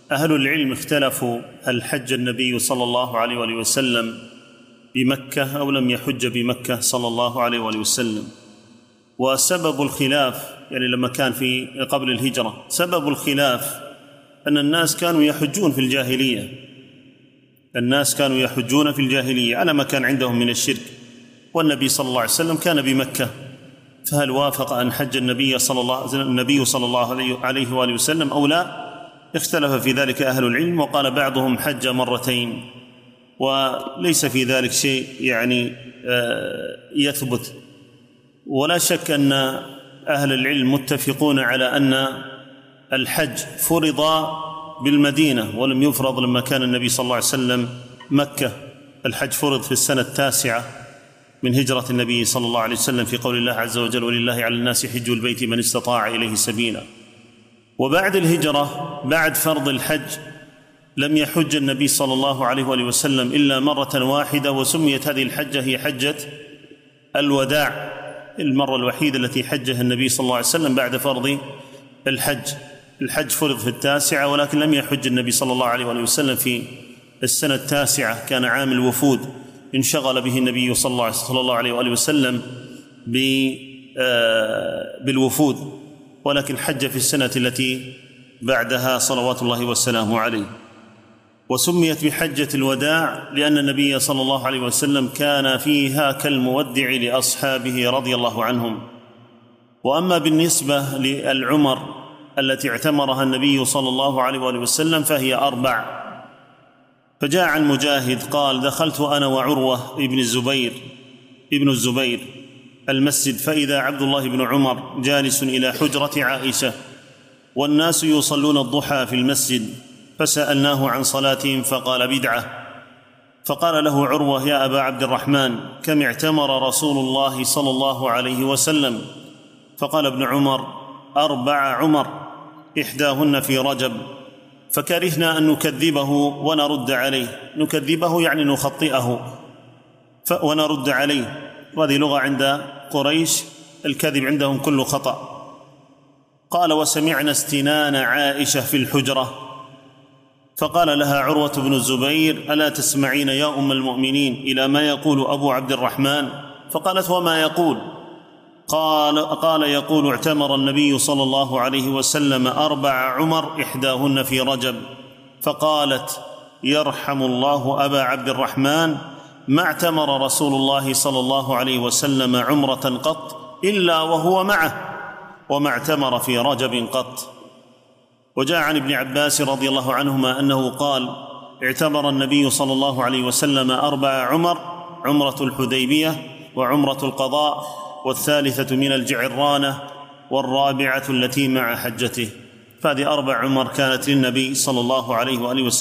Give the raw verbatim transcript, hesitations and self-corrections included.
أهل العلم اختلفوا هل حج النبي صلى الله عليه وآله وسلم بمكة أو لم يحج بمكة صلى الله عليه وآله وسلم. وسبب الخلاف يعني لما كان في قبل الهجرة سبب الخلاف أن الناس كانوا يحجون في الجاهلية الناس كانوا يحجون في الجاهلية على ما كان عندهم من الشرك، والنبي صلى الله عليه وسلم كان بمكة، فهل وافق أن حج النبي صلى الله النبي صلى الله عليه وآله وسلم أو لا؟ اختلف في ذلك أهل العلم، وقال بعضهم حج مرتين، وليس في ذلك شيء يعني يثبت. ولا شك أن أهل العلم متفقون على أن الحج فرض بالمدينة ولم يفرض لما كان النبي صلى الله عليه وسلم مكة. الحج فرض في السنة التاسعة من هجرة النبي صلى الله عليه وسلم في قول الله عز وجل: ولله على الناس حج البيت من استطاع إليه سبيلا. وبعد الهجرة بعد فرض الحج لم يحج النبي صلى الله عليه وآله وسلم إلا مرة واحدة، وسميت هذه الحجة هي حجة الوداع، المرة الوحيدة التي حجها النبي صلى الله عليه وسلم بعد فرض الحج. الحج فرض في التاسعة، ولكن لم يحج النبي صلى الله عليه وآله وسلم في السنة التاسعة، كان عام الوفود، انشغل به النبي صلى الله عليه وآله وسلم بالوفود، ولكن حج في السنة التي بعدها صلوات الله وسلامه عليه. وسميت بحجة الوداع لأن النبي صلى الله عليه وسلم كان فيها كالمودع لأصحابه رضي الله عنهم. وأما بالنسبة للعمر التي اعتمرها النبي صلى الله عليه وآله وسلم فهي أربع. فجاء عن مجاهد قال: دخلت أنا وعروة ابن الزبير ابن الزبير المسجد، فإذا عبد الله بن عمر جالس إلى حجرة عائشة والناس يصلون الضحى في المسجد، فسألناه عن صلاتهم فقال: بدعة. فقال له عروة: يا أبا عبد الرحمن، كم اعتمر رسول الله صلى الله عليه وسلم؟ فقال ابن عمر: أربع عمر، إحداهن في رجب. فكرهنا أن نكذبه ونرد عليه، نكذبه يعني نخطئه ونرد عليه، وهذه لغة عند قريش، الكذب عندهم كل خطأ. قال: وسمعنا استنان عائشة في الحجرة. فقال لها عروة بن الزبير: ألا تسمعين يا أم المؤمنين إلى ما يقول أبو عبد الرحمن؟ فقالت: وما يقول؟ قال, قال يقول: اعتمر النبي صلى الله عليه وسلم أربع عمر، إحداهن في رجب. فقالت: يرحم الله أبا عبد الرحمن، ما اعتمر رسول الله صلى الله عليه وسلم عمرة قط إلا وهو معه، وما اعتمر في رجب قط. وجاء عن ابن عباس رضي الله عنهما أنه قال: اعتمر النبي صلى الله عليه وسلم أربع عمر: عمرة الحديبية، وعمرة القضاء، والثالثة من الجعرانة، والرابعة التي مع حجته. فهذه أربع عمر كانت للنبي صلى الله عليه وآله وسلم.